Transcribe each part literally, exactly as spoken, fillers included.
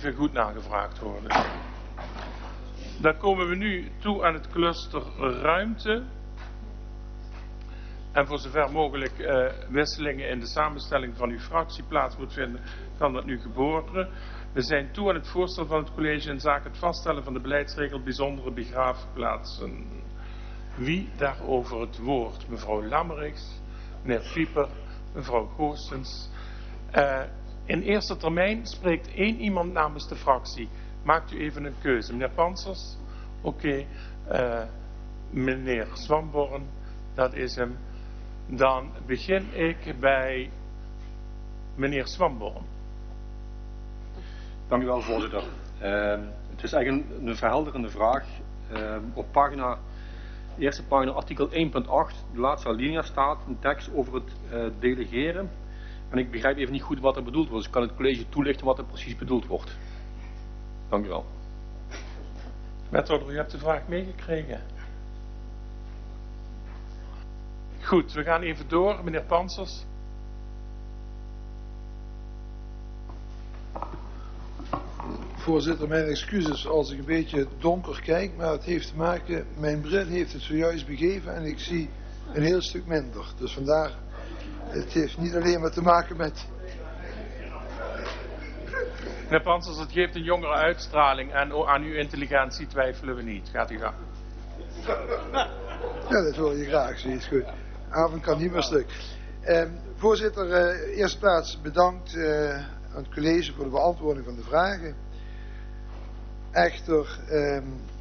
even goed nagevraagd worden. Dan komen we nu toe aan het cluster ruimte. En voor zover mogelijk uh, wisselingen in de samenstelling van uw fractie plaats moet vinden, kan dat nu gebeuren. We zijn toe aan het voorstel van het college in zaken het vaststellen van de beleidsregel bijzondere begraafplaatsen. Wie daarover het woord? Mevrouw Lammerichs, meneer Pieper, mevrouw Goossens. Uh, in eerste termijn spreekt één iemand namens de fractie. Maakt u even een keuze. Meneer Pansers? Oké. Okay. Uh, meneer Swamborn? Dat is hem. Dan begin ik bij meneer Swamborn. Dank u wel, voorzitter. Uh, het is eigenlijk een, een verhelderende vraag. Uh, op pagina, eerste pagina artikel één punt acht, de laatste alinea staat een tekst over het uh, delegeren. En ik begrijp even niet goed wat er bedoeld wordt. Dus kan het college toelichten wat er precies bedoeld wordt. Dank u wel. Wethouder, u hebt de vraag meegekregen. Goed, we gaan even door. Meneer Pansers. Voorzitter, mijn excuses als ik een beetje donker kijk, maar het heeft te maken, mijn bril heeft het zojuist begeven en ik zie een heel stuk minder. Dus vandaar, het heeft niet alleen maar te maken met... Meneer Pansers, het geeft een jongere uitstraling en aan uw intelligentie twijfelen we niet. Gaat u gang. Ja, dat hoor je graag, zie je het goed. Avond kan niet meer stuk. Eh, voorzitter, uh, eerste plaats bedankt uh, aan het college voor de beantwoording van de vragen. Echter, uh,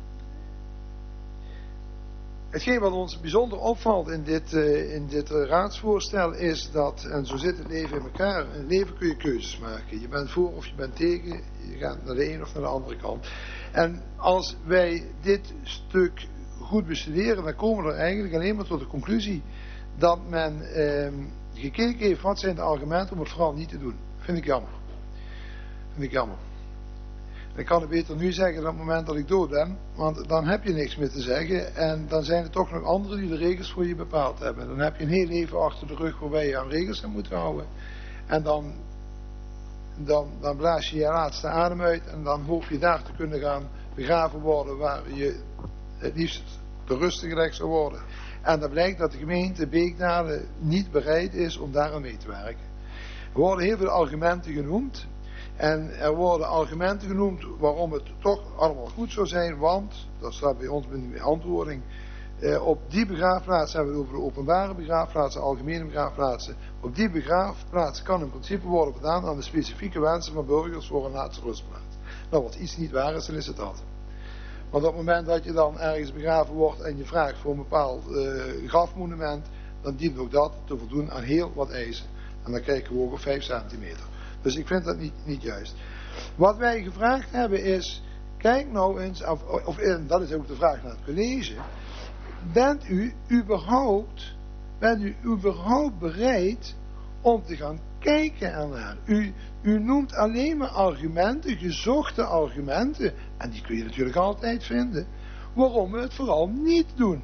hetgeen wat ons bijzonder opvalt in dit, uh, in dit uh, raadsvoorstel is dat, en zo zit het leven in elkaar, in het leven kun je keuzes maken. Je bent voor of je bent tegen, je gaat naar de ene of naar de andere kant. En als wij dit stuk goed bestuderen, dan komen we er eigenlijk alleen maar tot de conclusie dat men eh, gekeken heeft wat zijn de argumenten om het vooral niet te doen. Vind ik jammer. Vind ik jammer. En ik kan het beter nu zeggen dan op het moment dat ik dood ben, want dan heb je niks meer te zeggen en dan zijn er toch nog anderen die de regels voor je bepaald hebben. Dan heb je een heel leven achter de rug waarbij je aan regels aan moet houden en dan, dan, dan blaas je je laatste adem uit en dan hoop je daar te kunnen gaan begraven worden waar je het liefst te rusten gelegd zou worden. En dan blijkt dat de gemeente Beeknade niet bereid is om daar aan mee te werken. Er worden heel veel argumenten genoemd. En er worden argumenten genoemd waarom het toch allemaal goed zou zijn. Want, dat staat bij ons in de beantwoording. Eh, op die begraafplaatsen hebben we het over de openbare begraafplaatsen, algemene begraafplaatsen. Op die begraafplaats kan in principe worden voldaan aan de specifieke wensen van burgers voor een laatste rustplaats. Nou, wat iets niet waar is, dan is het dat. Want op het moment dat je dan ergens begraven wordt en je vraagt voor een bepaald uh, grafmonument, dan dient ook dat te voldoen aan heel wat eisen. En dan kijken we ook op vijf centimeter. Dus ik vind dat niet, niet juist. Wat wij gevraagd hebben is, kijk nou eens, of, of en dat is ook de vraag naar het college, bent u überhaupt, bent u überhaupt bereid om te gaan kijken ernaar? U, u noemt alleen maar argumenten, gezochte argumenten, en die kun je natuurlijk altijd vinden, waarom we het vooral niet doen.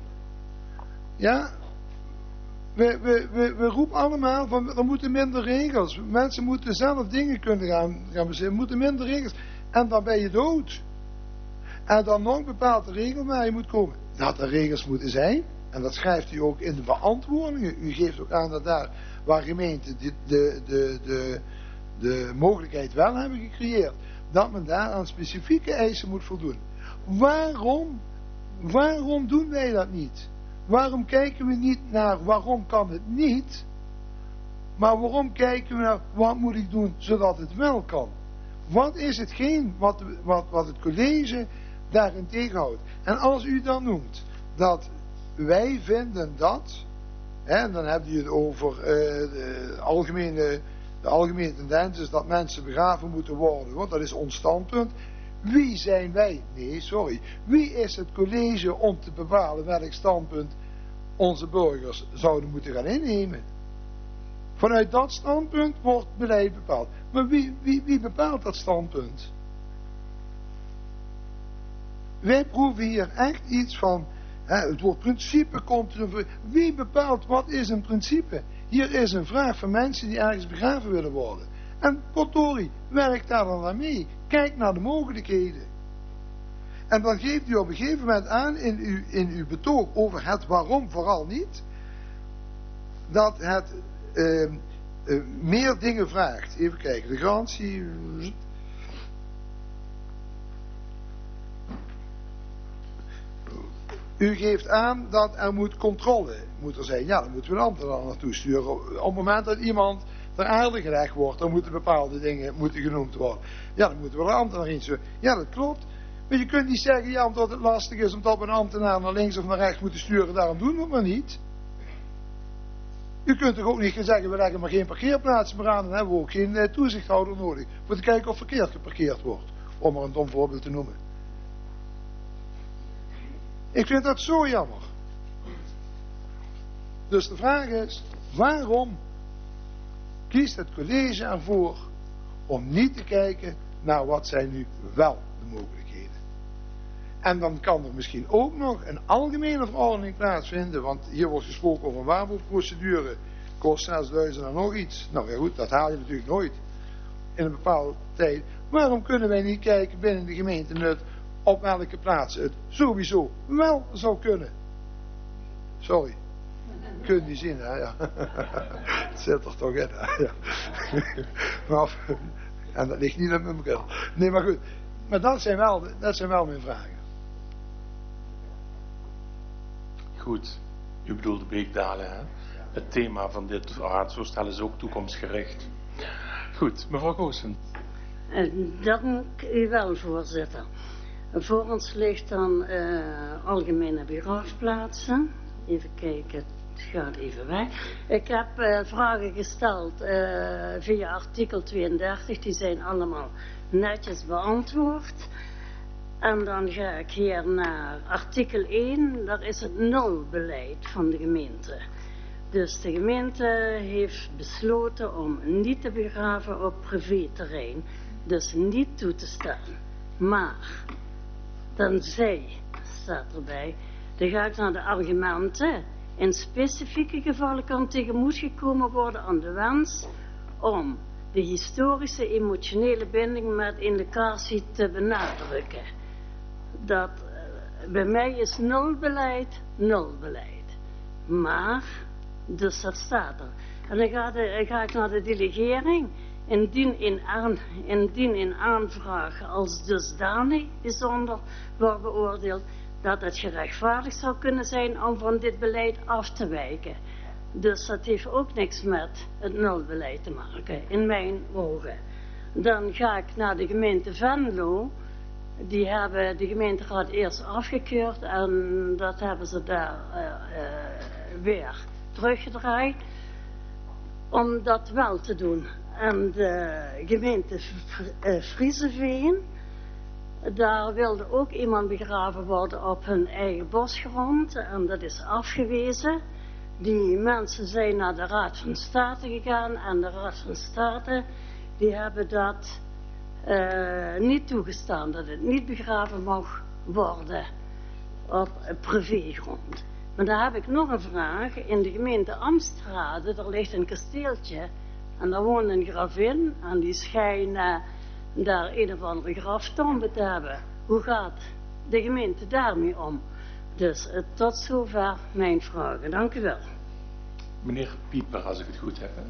Ja, we, we, we, we roepen allemaal van, er moeten minder regels, mensen moeten zelf dingen kunnen gaan, gaan bezinnen, er moeten minder regels, en dan ben je dood. En dan nog bepaalt de regel waar je moet komen. Dat er regels moeten zijn, en dat schrijft u ook in de beantwoordingen, u geeft ook aan dat daar, waar gemeenten de, de, de, de, de mogelijkheid wel hebben gecreëerd, dat men daar aan specifieke eisen moet voldoen. Waarom, waarom doen wij dat niet? Waarom kijken we niet naar waarom kan het niet, maar waarom kijken we naar wat moet ik doen zodat het wel kan? Wat is hetgeen wat, wat, wat het college daarin tegenhoudt? En als u dan noemt dat wij vinden dat, hè, en dan heb je het over uh, de, algemene, de algemene tendens is dat mensen begraven moeten worden, want dat is ons standpunt. Wie zijn wij? Nee, sorry. Wie is het college om te bepalen welk standpunt onze burgers zouden moeten gaan innemen? Vanuit dat standpunt wordt beleid bepaald. Maar wie, wie, wie bepaalt dat standpunt? Wij proeven hier echt iets van, hè, het woord principe komt. Wie bepaalt wat is een principe? Hier is een vraag van mensen die ergens begraven willen worden. En potdorie, werk daar dan aan mee. Kijk naar de mogelijkheden. En dan geeft u op een gegeven moment aan in uw, in uw betoog over het waarom vooral niet, dat het uh, uh, meer dingen vraagt. Even kijken, de garantie. U geeft aan dat er moet controle moet er zijn. Ja, dan moeten we een ambtenaar naartoe sturen. Op het moment dat iemand ter aarde gelegd wordt, dan moeten bepaalde dingen moeten genoemd worden. Ja, dan moeten we een ambtenaar insturen. Ja, dat klopt. Maar je kunt niet zeggen, ja, omdat het lastig is omdat we een ambtenaar naar links of naar rechts moeten sturen, daarom doen we het maar niet. U kunt toch ook niet zeggen, we leggen maar geen parkeerplaatsen meer aan, dan hebben we ook geen eh, toezichthouder nodig. Voor te kijken of verkeerd geparkeerd wordt. Om er een dom voorbeeld te noemen. Ik vind dat zo jammer. Dus de vraag is, waarom kiest het college ervoor om niet te kijken naar wat zijn nu wel de mogelijkheden? En dan kan er misschien ook nog een algemene verordening plaatsvinden, want hier wordt gesproken over een waarborgprocedure, kost zesduizend en nog iets. Nou ja goed, dat haal je natuurlijk nooit in een bepaalde tijd. Waarom kunnen wij niet kijken binnen de gemeente Nut op welke plaatsen het sowieso wel zou kunnen? Sorry. Kun je niet zien, hè? Ja. Het zit er toch in, hè? Ja. Maar, en dat ligt niet aan mijn bril. Nee, maar goed. Maar dat zijn wel, dat zijn wel mijn vragen. Goed. U bedoelt de Beekdalen, hè? Het thema van dit raadsvoorstel is ook toekomstgericht. Goed, mevrouw Goossen. Dank u wel, voorzitter. Voor ons ligt dan uh, algemene begraafplaatsen. Even kijken, het gaat even weg. Ik heb uh, vragen gesteld uh, via artikel tweeëndertig. Die zijn allemaal netjes beantwoord. En dan ga ik hier naar artikel één. Daar is het nulbeleid van de gemeente. Dus de gemeente heeft besloten om niet te begraven op privéterrein. Dus niet toe te staan. Maar, tenzij, staat erbij, dan ga ik naar de argumenten. In specifieke gevallen kan tegemoet gekomen worden aan de wens om de historische emotionele binding met indicatie te benadrukken. Dat, uh, bij mij is nulbeleid, nulbeleid. Maar, dus dat staat er. En dan ga, de, ga ik naar de delegering. Indien in, aan, indien in aanvraag als dusdanig bijzonder wordt beoordeeld dat het gerechtvaardigd zou kunnen zijn om van dit beleid af te wijken. Dus dat heeft ook niks met het nulbeleid te maken, in mijn ogen. Dan ga ik naar de gemeente Venlo. Die hebben de gemeenteraad eerst afgekeurd en dat hebben ze daar uh, uh, weer teruggedraaid om dat wel te doen. En de gemeente Friezenveen, daar wilde ook iemand begraven worden op hun eigen bosgrond. En dat is afgewezen. Die mensen zijn naar de Raad van State gegaan. En de Raad van State, die hebben dat uh, niet toegestaan. Dat het niet begraven mag worden op privégrond. Maar dan heb ik nog een vraag. In de gemeente Amstrade, daar ligt een kasteeltje. En daar woont een gravin en die schijnen daar een of andere graftombe te hebben. Hoe gaat de gemeente daarmee om? Dus uh, tot zover mijn vragen. Dank u wel. Meneer Pieper, als ik het goed heb. Hè?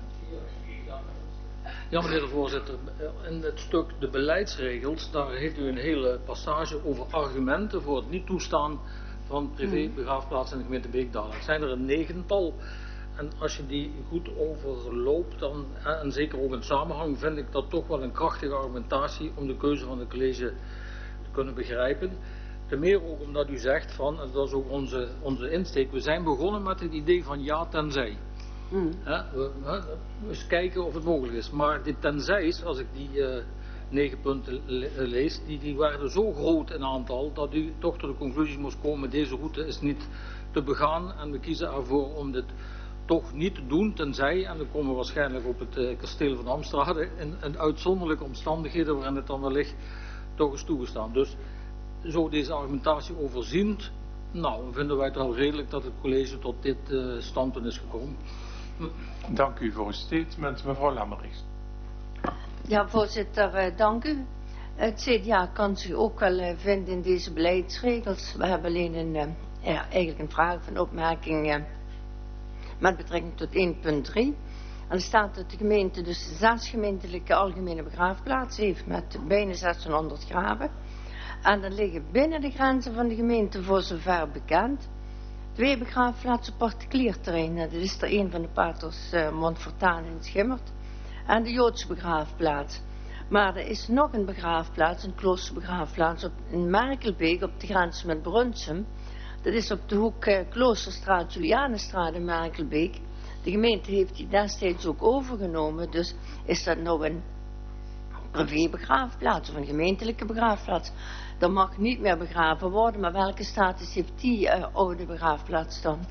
Ja, meneer de voorzitter. In het stuk de beleidsregels, daar heeft u een hele passage over argumenten voor het niet toestaan van privé begraafplaatsen in de gemeente Beekdalen. Het zijn er een negental. En als je die goed overloopt, dan, en zeker ook in samenhang, vind ik dat toch wel een krachtige argumentatie om de keuze van het college te kunnen begrijpen. Ten meer ook omdat u zegt van, en dat is ook onze, onze insteek, we zijn begonnen met het idee van ja tenzij. Mm. He, we, he, we eens kijken of het mogelijk is. Maar die tenzij's, als ik die uh, negen punten le lees, die, die waren zo groot in aantal, dat u toch tot de conclusie moest komen, deze route is niet te begaan en we kiezen ervoor om dit toch niet te doen, tenzij, en dan komen we waarschijnlijk op het uh, kasteel van Amstrade, in, in uitzonderlijke omstandigheden waarin het dan wellicht toch is toegestaan. Dus zo deze argumentatie overziend, nou, vinden wij het wel redelijk dat het college tot dit uh, standpunt is gekomen. Dank u voor uw statement, mevrouw Lammerichs. Ja, voorzitter, uh, dank u. Het C D A kan zich ook wel uh, vinden in deze beleidsregels. We hebben alleen een, uh, ja, eigenlijk een vraag of een opmerking uh, met betrekking tot één punt drie. En er staat dat de gemeente dus zes gemeentelijke algemene begraafplaatsen heeft met bijna zeshonderd graven. En er liggen binnen de grenzen van de gemeente, voor zover bekend, twee begraafplaatsen op particulier terrein. Dat is er een van de paters uh, Montfortaan in Schimmert en de Joodse begraafplaats. Maar er is nog een begraafplaats, een kloosterbegraafplaats op, in Merkelbeek op de grens met Brunsum. Dat is op de hoek uh, Kloosterstraat, Julianenstraat in Merkelbeek. De gemeente heeft die destijds ook overgenomen, dus is dat nou een privébegraafplaats of een gemeentelijke begraafplaats. Er mag niet meer begraven worden, maar welke status heeft die uh, oude begraafplaats dan?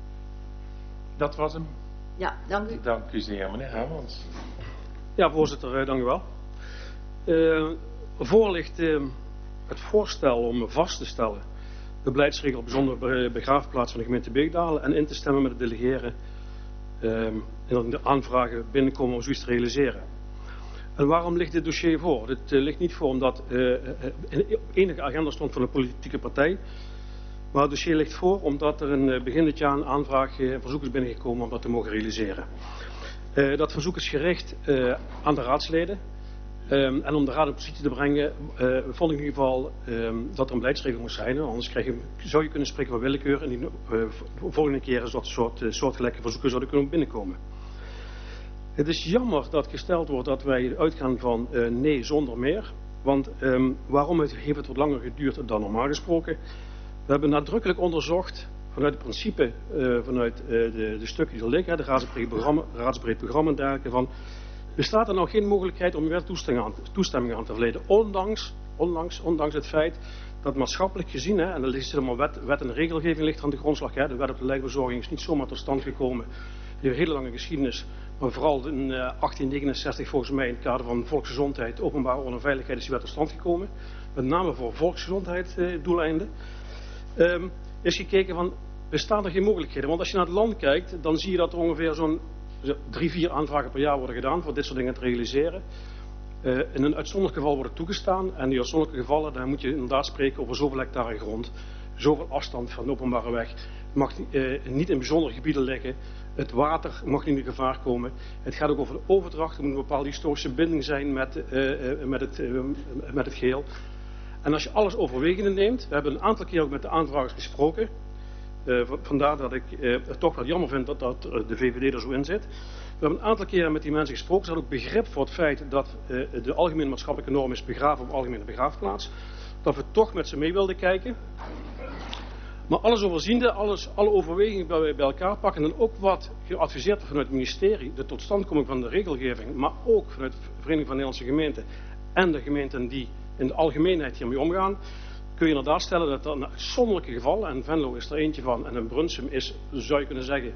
Dat was hem. Ja, dank u. Dank u zeer, meneer Hermans. Ja, voorzitter, dank u wel. Uh, voor ligt uh, het voorstel om vast te stellen de beleidsregel bijzondere begraafplaats van de gemeente Beekdalen en in te stemmen met het delegeren uh, en de aanvragen binnenkomen om zoiets te realiseren. En waarom ligt dit dossier voor? Dit uh, ligt niet voor omdat uh, in enige agenda stond van een politieke partij, maar het dossier ligt voor omdat er in uh, begin dit jaar een aanvraag en uh, verzoek is binnengekomen om dat te mogen realiseren. Uh, dat verzoek is gericht uh, aan de raadsleden. Um, en om de raad in positie te brengen, uh, vond ik in ieder geval um, dat er een beleidsregel moest zijn. Anders krijg je, zou je kunnen spreken van willekeur en die uh, volgende keer een soort, uh, soortgelijke verzoeken zouden kunnen binnenkomen. Het is jammer dat gesteld wordt dat wij uitgaan van uh, nee zonder meer. Want um, waarom het, heeft het wat langer geduurd dan normaal gesproken? We hebben nadrukkelijk onderzocht vanuit het principe, uh, vanuit uh, de, de stukken die er liggen, de raadsbreed programma, raadsbreed programma en dergelijke van. Bestaat er nou geen mogelijkheid om weer toestemming aan, toestemming aan te verleden, ondanks, ondanks, ondanks het feit dat maatschappelijk gezien, hè, en er ligt helemaal wet, wet en regelgeving ligt aan de grondslag, hè, de wet op de lijkbezorging is niet zomaar tot stand gekomen, die heeft een hele lange geschiedenis, maar vooral in uh, achttien negenenzestig volgens mij in het kader van volksgezondheid, openbare orde en veiligheid is die wet tot stand gekomen, met name voor volksgezondheid uh, doeleinden. Um, is gekeken van, bestaan er geen mogelijkheden, want als je naar het land kijkt, dan zie je dat er ongeveer zo'n drie, vier aanvragen per jaar worden gedaan voor dit soort dingen te realiseren. Uh, in een uitzonderlijk geval worden toegestaan. En die uitzonderlijke gevallen, dan moet je inderdaad spreken over zoveel hectare grond. Zoveel afstand van de openbare weg. Het mag uh, niet in bijzondere gebieden liggen. Het water mag niet in gevaar komen. Het gaat ook over de overdracht. Er moet een bepaalde historische binding zijn met, uh, uh, met, het, uh, met het geheel. En als je alles overwegende neemt. We hebben een aantal keer ook met de aanvragers gesproken. Uh, vandaar dat ik uh, het toch wel jammer vind dat, dat uh, de V V D er zo in zit. We hebben een aantal keren met die mensen gesproken. Ze hadden ook begrip voor het feit dat uh, de algemene maatschappelijke norm is begraven op algemene begraafplaats. Dat we toch met ze mee wilden kijken. Maar alles overziende, alles, alle overwegingen bij, bij elkaar pakken. En ook wat geadviseerd wordt vanuit het ministerie. De totstandkoming van de regelgeving. Maar ook vanuit de Vereniging van Nederlandse Gemeenten. En de gemeenten die in de algemeenheid hiermee omgaan. Kun je inderdaad stellen dat er een uitzonderlijke geval, en Venlo is er eentje van, en in Brunsum is, zou je kunnen zeggen,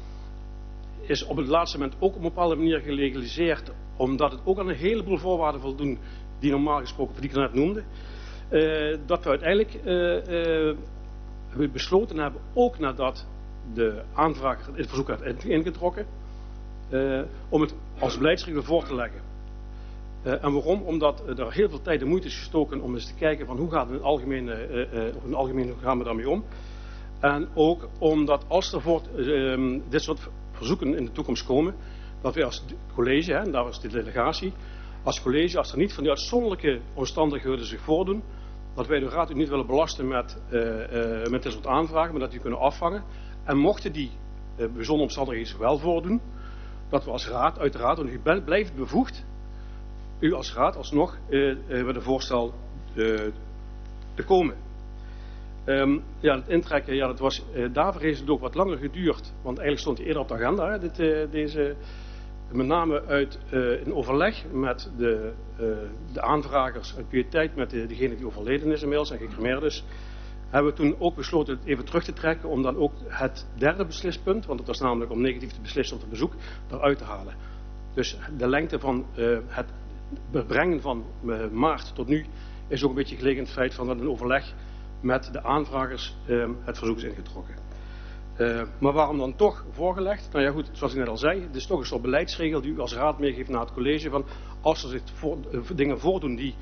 is op het laatste moment ook op een bepaalde manier gelegaliseerd, omdat het ook aan een heleboel voorwaarden voldoen, die normaal gesproken, die ik net noemde, uh, dat we uiteindelijk uh, uh, besloten hebben, ook nadat de aanvrager het verzoek had ingetrokken, uh, om het als beleidsregel voor te leggen. Uh, en waarom? Omdat uh, er heel veel tijd en moeite is gestoken om eens te kijken van hoe gaat het in algemeen, uh, uh, in het algemeen hoe gaan we daarmee om. En ook omdat als er voor uh, dit soort verzoeken in de toekomst komen, dat wij als college, hè, en daar was de delegatie, als college, als er niet van die uitzonderlijke omstandigheden zich voordoen, dat wij de raad ook niet willen belasten met, uh, uh, met dit soort aanvragen, maar dat die kunnen afvangen. En mochten die uh, bijzondere omstandigheden zich wel voordoen, dat we als raad uiteraard, want u blijft bevoegd, u als raad alsnog uh, uh, met een voorstel uh, te komen. Um, ja, het intrekken, ja, dat was, uh, daarvoor heeft het ook wat langer geduurd, want eigenlijk stond hij eerder op de agenda, hè, dit, uh, deze, met name uit uh, in overleg met de, uh, de aanvragers, uit piëteit met de, degene die overleden is inmiddels en gecremeerd is, hebben we toen ook besloten het even terug te trekken om dan ook het derde beslispunt, want het was namelijk om negatief te beslissen op het bezoek, eruit te halen. Dus de lengte van uh, het brengen van uh, maart tot nu is ook een beetje gelegen in het feit van dat een overleg met de aanvragers uh, het verzoek is ingetrokken. Uh, maar waarom dan toch voorgelegd? Nou ja goed, zoals ik net al zei, het is toch een soort beleidsregel die u als raad meegeeft naar het college van als er zich voor, uh, dingen voordoen die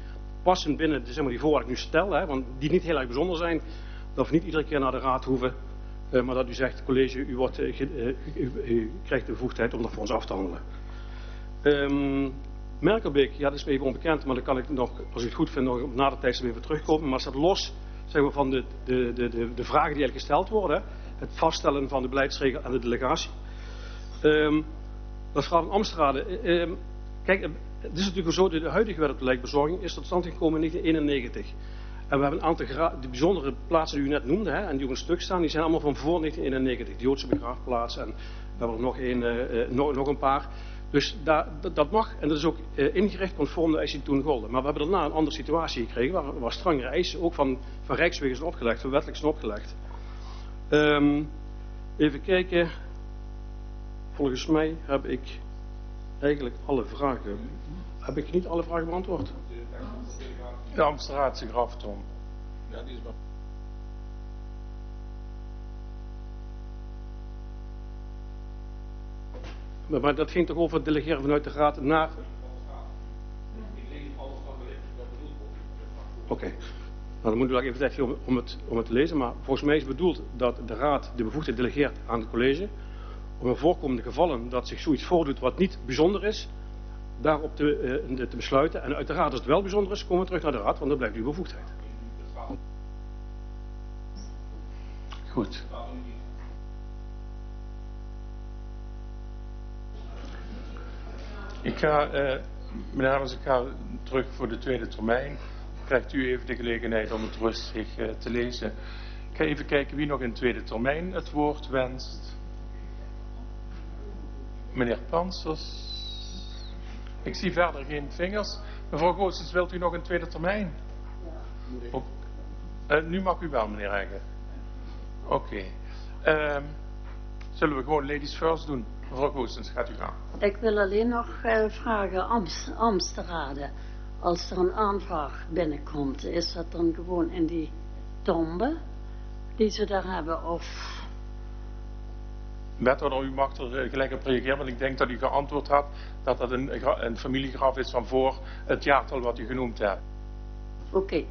passen binnen de, zeg maar, die voorwaarden die ik nu stel, hè, want die niet heel erg bijzonder zijn, dat we niet iedere keer naar de raad hoeven, uh, maar dat u zegt, college, u, wordt, uh, ge, uh, u, u, u krijgt de bevoegdheid om dat voor ons af te handelen. Um, Merkelbeek, ja, dat is me even onbekend, maar dan kan ik nog, als u het goed vindt, nog op nader tijdstip even terugkomen. Maar het staat los, zeg maar, van de, de, de, de, de vragen die eigenlijk gesteld worden. Hè. Het vaststellen van de beleidsregel en de delegatie. Um, dat verhaal van Amstrade. Um, kijk, het is natuurlijk zo, de huidige wet op de lijkbezorging is tot stand gekomen in negentien eenennegentig. En we hebben een aantal gra- de bijzondere plaatsen die u net noemde, hè, en die op een stuk staan, die zijn allemaal van voor negentien eenennegentig. De Joodse begraafplaats en we hebben er nog een, uh, uh, nog, nog een paar. Dus daar, dat, dat mag, en dat is ook uh, ingericht conform de eisen die toen golden. Maar we hebben daarna een andere situatie gekregen, waar, waar strengere eisen ook van, van Rijkswegen zijn opgelegd, van wettelijk zijn opgelegd. Um, even kijken. Volgens mij heb ik eigenlijk alle vragen. Heb ik niet alle vragen beantwoord? De Amsterdamse graftom. Ja, die is wel. Maar dat ging toch over het delegeren vanuit de raad naar... Oké, okay. Nou, dan moet u even tijd geven om het, om het te lezen. Maar volgens mij is bedoeld dat de raad de bevoegdheid delegeert aan het college. Om in voorkomende gevallen dat zich zoiets voordoet wat niet bijzonder is, daarop te, uh, te besluiten. En uiteraard als het wel bijzonder is, komen we terug naar de raad, want dan blijft uw bevoegdheid. Goed. Ik ga, uh, meneer Hamers, ik ga terug voor de tweede termijn. Krijgt u even de gelegenheid om het rustig uh, te lezen. Ik ga even kijken wie nog in de tweede termijn het woord wenst. Meneer Pansers. Ik zie verder geen vingers. Mevrouw Goossens, wilt u nog een tweede termijn? Op, uh, nu mag u wel, meneer Egge. Oké. Okay. Uh, zullen we gewoon ladies first doen? Mevrouw Goossens, gaat u gaan. Ik wil alleen nog uh, vragen, Amst, Amsterrade. Als er een aanvraag binnenkomt, is dat dan gewoon in die tombe die ze daar hebben, of... Wethouder, u mag er gelijk op reageren, want ik denk dat u geantwoord had dat dat een, een familiegraf is van voor het jaartal wat u genoemd hebt. Oké. Okay.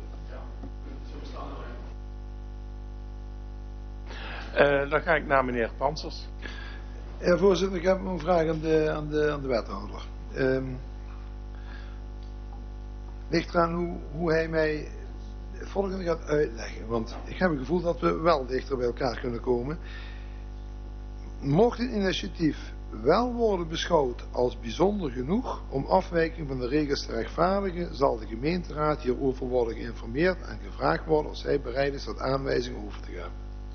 Uh, dan ga ik naar meneer Pansers. Ja, voorzitter, ik heb een vraag aan de, aan de, aan de wethouder. Um, ligt eraan hoe, hoe hij mij het volgende gaat uitleggen. Want ik heb het gevoel dat we wel dichter bij elkaar kunnen komen. Mocht het initiatief wel worden beschouwd als bijzonder genoeg om afwijking van de regels te rechtvaardigen, zal de gemeenteraad hierover worden geïnformeerd en gevraagd worden of zij bereid is tot aanwijzing over te gaan.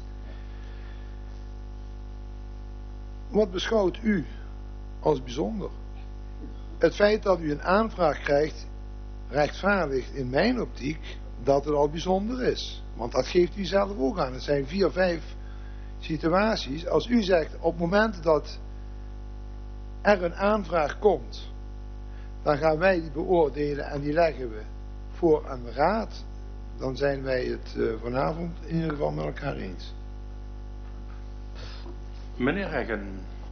Wat beschouwt u als bijzonder? Het feit dat u een aanvraag krijgt, rechtvaardigt in mijn optiek dat het al bijzonder is. Want dat geeft u zelf ook aan. Het zijn vier, vijf situaties. Als u zegt, op het moment dat er een aanvraag komt, dan gaan wij die beoordelen en die leggen we voor aan de raad. Dan zijn wij het uh, vanavond in ieder geval met elkaar eens. Meneer Heggen.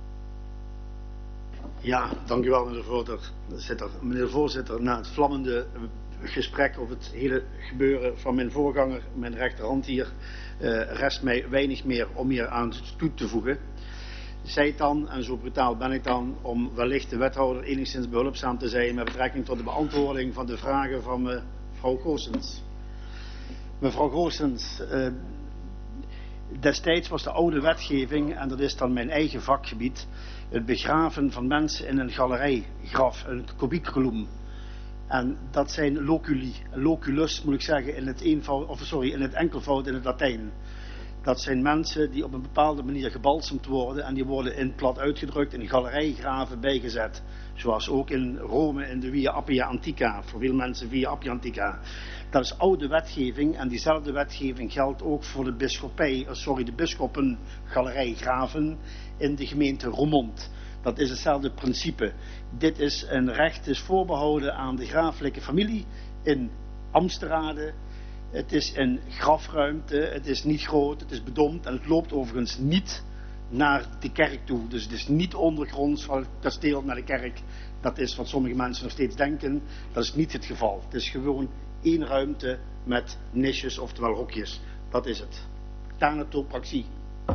Ja, dank u wel, meneer de voorzitter. Meneer de voorzitter, na het vlammende gesprek over het hele gebeuren van mijn voorganger, mijn rechterhand hier, uh, rest mij weinig meer om hier aan toe te voegen. Zij het dan, en zo brutaal ben ik dan, om wellicht de wethouder enigszins behulpzaam te zijn met betrekking tot de beantwoording van de vragen van mevrouw Goossens. Mevrouw Goossens, uh, destijds was de oude wetgeving, en dat is dan mijn eigen vakgebied, het begraven van mensen in een galerijgraf, een kubiekkolom. En dat zijn loculi, loculus moet ik zeggen, in het, eenvoud, of sorry, in het enkelvoud in het Latijn. Dat zijn mensen die op een bepaalde manier gebalsemd worden en die worden in plat uitgedrukt in galerijgraven bijgezet. Zoals ook in Rome in de Via Appia Antica, voor veel mensen Via Appia Antica. Dat is oude wetgeving en diezelfde wetgeving geldt ook voor de bisschopij, sorry, de bisschoppengalerij-graven in de gemeente Roermond. Dat is hetzelfde principe. Dit is een recht, is voorbehouden aan de graaflijke familie in Amsterrade. Het is een grafruimte, het is niet groot, het is bedompt en het loopt overigens niet naar de kerk toe. Dus het is niet ondergronds van het kasteel naar de kerk. Dat is wat sommige mensen nog steeds denken. Dat is niet het geval. Het is gewoon één ruimte met niches, oftewel hokjes. Dat is het. Thanatopraxie.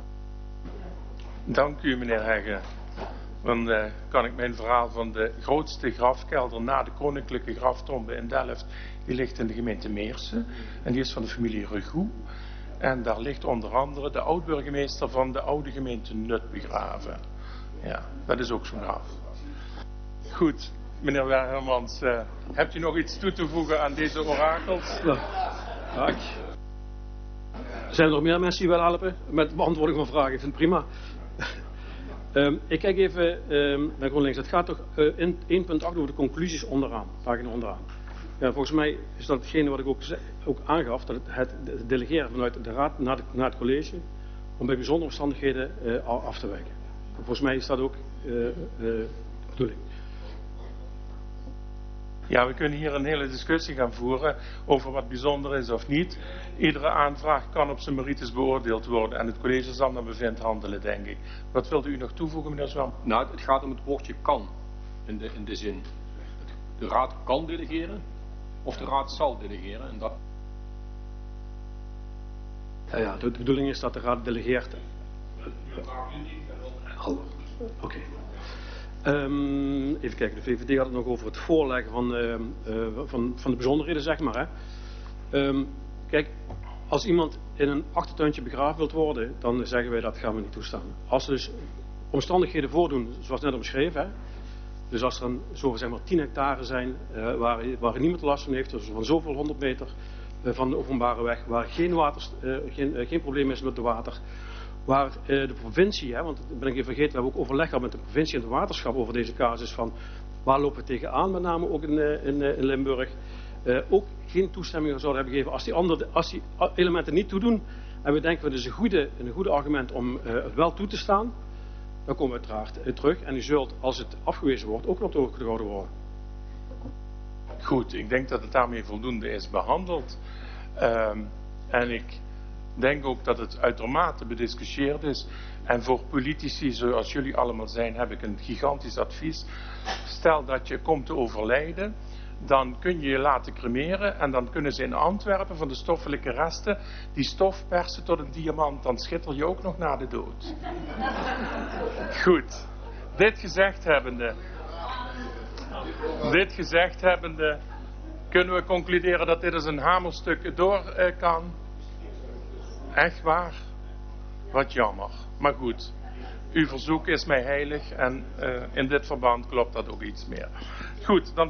Dank u, meneer Hegge. Dan uh, kan ik mijn verhaal van de grootste grafkelder na de koninklijke graftombe in Delft. Die ligt in de gemeente Meersen. En die is van de familie Regoe. En daar ligt onder andere de oud-burgemeester van de oude gemeente Nut begraven. Ja, dat is ook zo'n graf. Goed, meneer Hermans, uh, hebt u nog iets toe te voegen aan deze orakels? Ja, ik. Zijn er nog meer mensen die willen helpen met beantwoording van vragen? Ik vind het prima. um, ik kijk even um, naar GroenLinks. Het gaat toch uh, in één punt acht over de conclusies onderaan, pagina onderaan. Ja, volgens mij is dat hetgene wat ik ook, ook aangaf, dat het, het delegeren vanuit de raad naar, de, naar het college om bij bijzondere omstandigheden uh, af te wijken. Volgens mij is dat ook uh, uh, de bedoeling. Ja, we kunnen hier een hele discussie gaan voeren over wat bijzonder is of niet. Iedere aanvraag kan op zijn merites beoordeeld worden en het college zal dan bevindt handelen, denk ik. Wat wilde u nog toevoegen, meneer Zwam? Nou, het gaat om het woordje kan, in de, in de zin. De raad kan delegeren, of de raad zal delegeren. En dat... Ja, ja, de bedoeling is dat de raad delegeert. Oké. Okay. Um, even kijken, de V V D had het nog over het voorleggen van, uh, uh, van, van de bijzonderheden, zeg maar. Hè. Um, kijk, als iemand in een achtertuintje begraven wilt worden, dan zeggen wij dat gaan we niet toestaan. Als er dus omstandigheden voordoen, zoals net omschreven, hè, dus als er een, zoveel, zeg maar, tien hectare zijn uh, waar, waar niemand last van heeft, dus van zoveel honderd meter uh, van de openbare weg, waar geen, water, uh, geen, uh, geen probleem is met het water, waar uh, de provincie, hè, want dat ben ik even vergeten, we hebben ook overleg gehad met de provincie en het waterschap over deze casus van waar lopen we tegenaan, met name ook in, uh, in, uh, in Limburg, uh, ook geen toestemming zouden hebben gegeven als die, andere, als die elementen niet toedoen. En we denken, het is een goede, een goede argument om uh, het wel toe te staan. Dan komen we uiteraard uh, terug en u zult, als het afgewezen wordt, ook op de hoogte gehouden worden. Goed, ik denk dat het daarmee voldoende is behandeld. Um, en ik denk ook dat het uitermate bediscussieerd is. En voor politici zoals jullie allemaal zijn, heb ik een gigantisch advies. Stel dat je komt te overlijden, dan kun je je laten cremeren en dan kunnen ze in Antwerpen van de stoffelijke resten die stof persen tot een diamant. Dan schitter je ook nog na de dood. Goed. Dit gezegd hebbende, dit gezegd hebbende, kunnen we concluderen dat dit als een hamerstuk door uh, kan. Echt waar? Wat jammer. Maar goed, uw verzoek is mij heilig en uh, in dit verband klopt dat ook iets meer. Goed, dan